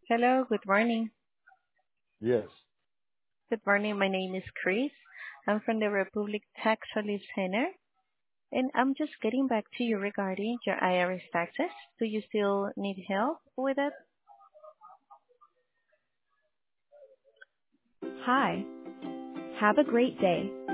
Hello, good morning. Yes. Good morning. My name is Chris. I'm from the Republic Tax Relief Center, and I'm just getting back to you regarding your IRS taxes. Do you still need help with it? Hi, have a great day.